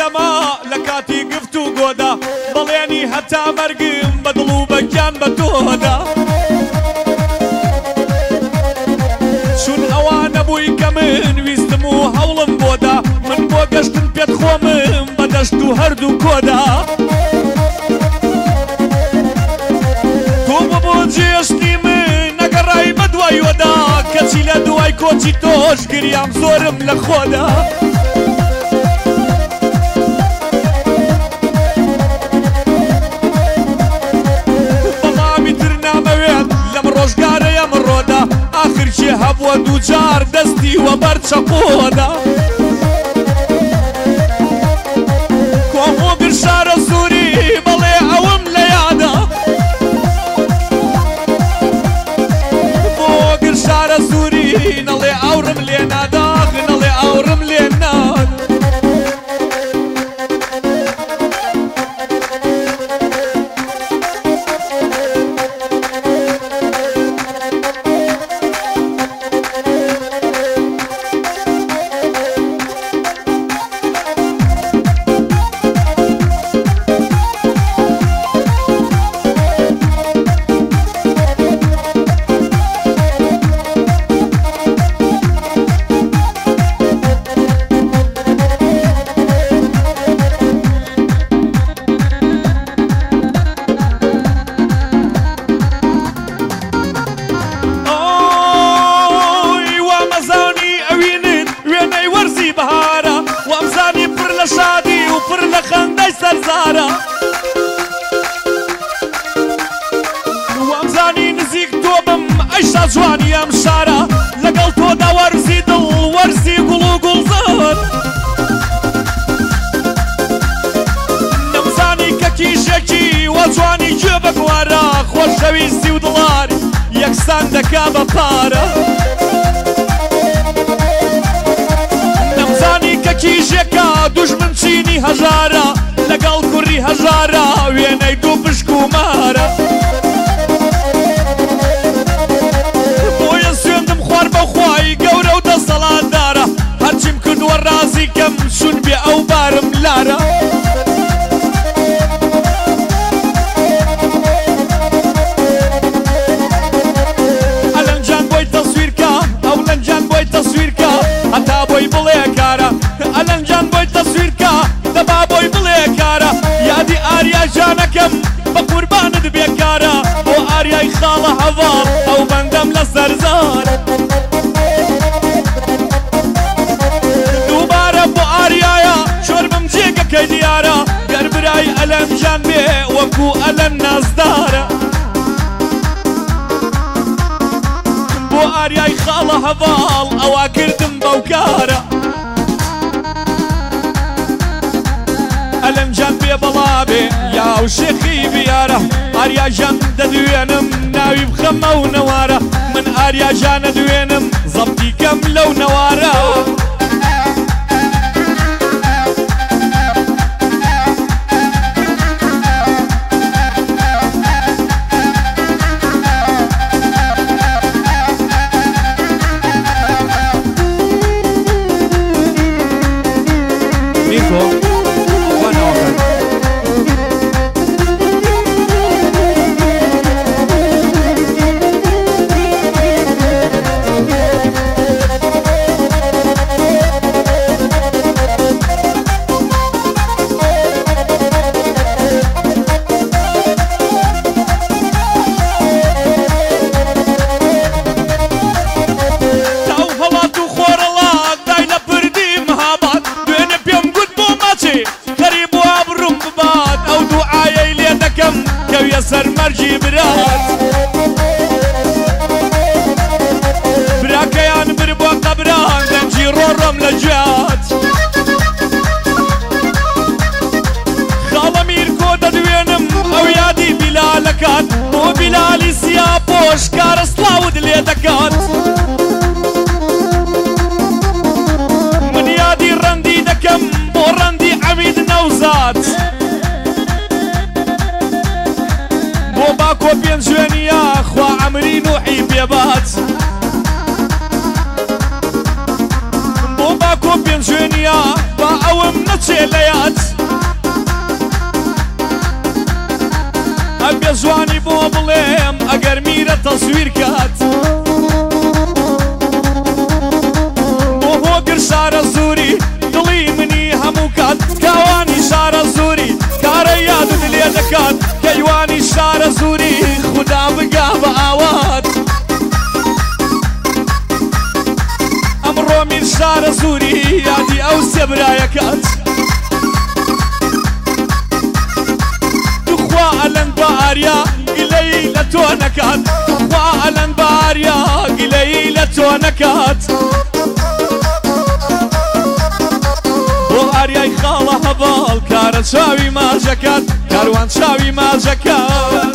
دەما لە کاتی گفت و گۆدا بەڵێنی هەتا مەرگم بە دڵ و بەگیان بە تۆدا چون ئەوە نەبووی کە من ویستم و هەوڵم بۆدا من بۆ گەشتن پێت خۆمم بە دەشت و هەردوو کۆدا تۆ بۆ جێشتی من نەگەڕای بە دوای وەدا کەچی لە دوای کۆچی تۆش گریام زۆرم لە خۆدا بەڵامی تر نامەوێت لەم ڕۆژگارەیە مڕۆدا ئاخر چێ هەبووە دووجار دەستی وە بەر چەقۆدا کۆمۆگر شارە سووری بەڵێ ئەوم لە یادا بۆگر شارە سووری نەڵێ ئەوڕم لێ ناداغ نەڵێ ئەوڕم لێ ناد وامزانی نزیک تۆ بم ئەیشا جوانی ئەم شارە لەگەڵ تۆدا وەرزی دڵ وەرزی گوڵ و گوڵزار نەمزانی کە کیژێکی وە جوانی گوێ بە گوارە خۆشەویستی و دڵار یەکسان دەکا بە پارە نەمزانی کە کیژێکە دوژمن چینی هەژارە لەگەڵ کوڕی هەژارە وێنەی دوو پشک و مارە بۆیە سوێندم خوار بەخوای گەورە و دەسەڵاتدارە هەرچیم کردووە ڕازی کەم چون بێ ئەو بارم لارە ئەلەنجان بۆی تەسویرکە ئەو لەنجان بۆی تەسویرکە هەتا بۆی بڵێ کارە ئەلەنجان بۆی تەسویرکە دەبا بۆی بڵێ کارە یادی ئاریا جانەکەم بە قوربانت بێکارە بۆ ئاریای خاڵە هەواڵ ئەو بەندەم لە سەرزارە دووبارە بۆ ئاریایە شۆربم جێگەکەی دیارە گەر برای ئەلەنجان بێ وەکو ئەلەن نازدارە بۆ ئاریای خاڵە هەواڵ ئەوا کردم بەو کارە ئەلەنجان بێ بەڵا بێ یاو شێخی بیارە ئاریاژان دەدوێنم ناوی بخەمە و نەوارە من ئاریاژانە دوێنم زەبتی کەم لەو نەوارە سەرمەرجی برات براکەیان بر بۆ قەبران دەنجی ڕۆڕۆم لە جات خاڵە میرکۆ دەدوێنم ئەو یادی بیلالەکات بۆ بیلالی سیا پۆش کارە سڵاوت لێ دەکات من یادی ڕەندی دەکەم بۆ ڕەندی عەمید نەوزات باکۆ پێم جوێنیە خوا ئەمری نوحی پێبات بۆ باکۆ پێم جوێنیە با ئەوم وەرچێ لە یاد ئەبێ جوانی بۆ بڵێم ئەگەر میرە تەسویر کات بۆ هۆگر شارە زووری دڵی منی هەموو کات کاوانی شارە زووری کارە یادت لێ دەکات کەیوانی شارە زووری خودا بگا بە ئاوات ئەمڕۆ میر شارە زووری یادی ئەو سێبرایەکات تخوا ئەلەن بە ئاریا گلەی لە تۆ نەکات تخوا ئەلەن بە ئاریا گلەی لە تۆ نەکات بۆ ئاریای خاڵە هەباڵ کارە چاوی ماژەکات کاروان چاوی ماژەکات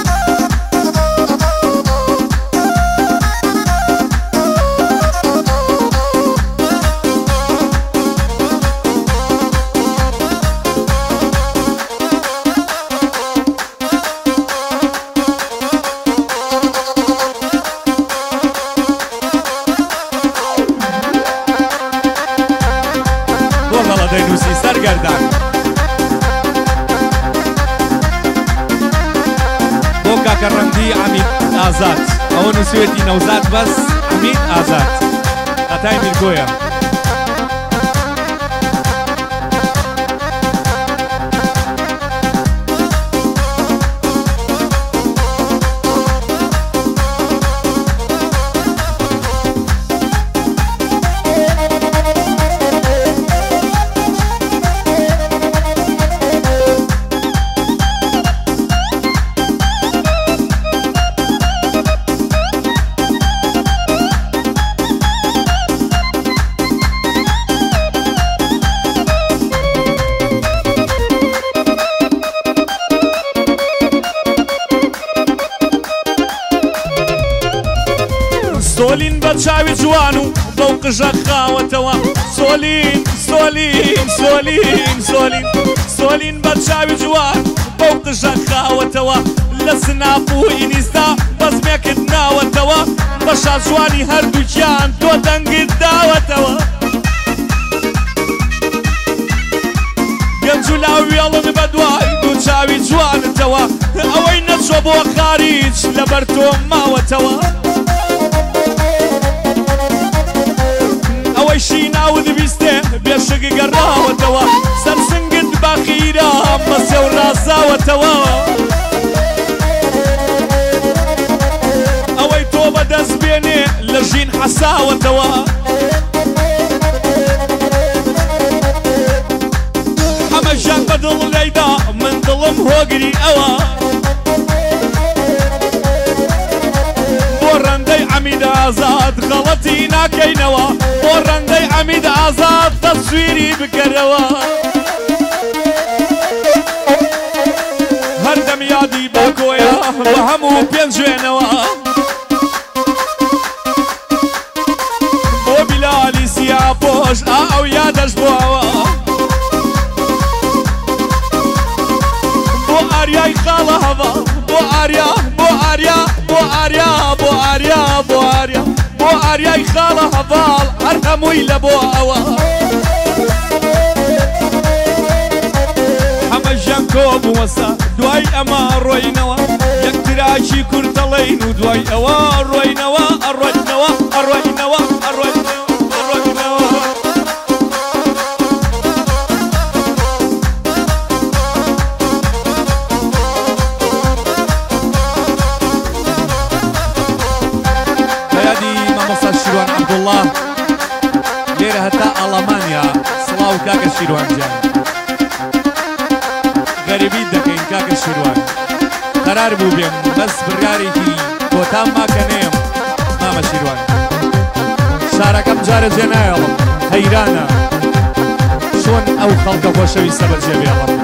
دەینووسی سەرگەردان بۆ کاکە ڕەندی عەمید ئازاد ئەوە نووسێتی نەوزاد بەس عەمید ئازاد هەتای میرگۆیە سۆلین بە چاوی جوان و بەو قژە خاوەتەوە سۆلین سۆلین سۆلین سۆلین سۆلین بە چاوی جوان بەو قژە خاوەتەوە لە سناپ و ئینیستا بەزمێکت ناوەتەوە بە شاجوانی هەردووکیان تۆ دەنگت داوەتەوە گەنج و لاوێڵن بە دوای دوو چاوی جوانتەوە ئەوەی نەچۆ بۆ خاریج لەبەر تۆ ماوەتەوە ئەوەیشی ناود بیستێ بێشەگی گەڕاوەتەوە سەرسنگت باخیرە مەسێ و ڕازاوەتەوە ئەوەی تۆ بەدەست بێنێ لە ژین حەساوەتەوە هەمەژان بە دڵ لەیدا من دڵم هۆگری ئەوە بۆ ڕەندەی عەمید ئازاد غەڵەتی ناکەینەوە بۆ ڕەندەی عەمید ئازاد تەسویری بکەرەوە هەردەم یادی باکۆیە بە هەموو پێنجوێنەوە بۆ بیلالی سیاپۆش ئەو یادەش بۆەوە بۆ ئاریای خاڵە هەڤە بۆ ئاریا بۆ ئاریا بۆ ئاریا بۆ ئاریا بۆ ئاریا بۆ ئاریای خاڵە هەڤاڵ هەر هەمووی لە بۆ ئەوە هەمەژیان کۆ بووەسە دوای ئەمە ڕۆینەوە یەکتراکی کورتەڵین و دوای ئەوە ڕۆینەوە ئەڕۆینەوە ئەڕۆینەوە ئەڕۆینەوە ئەڕۆینەوە شیروان عەبدوڵڵا لێرە هەتا ئەڵەمانیا سڵاو کاکە شیروان جان غەریبیت دەکەین کاکە شیروان قەرار بوو بێم بەس بڕیارێکی بۆتان ماکەنێم مامە شیروان شارەکەم جارە جێ نایەڵم حەیرانە چۆن ئەو خەڵکە خۆشەویستە بەجێ بێڵم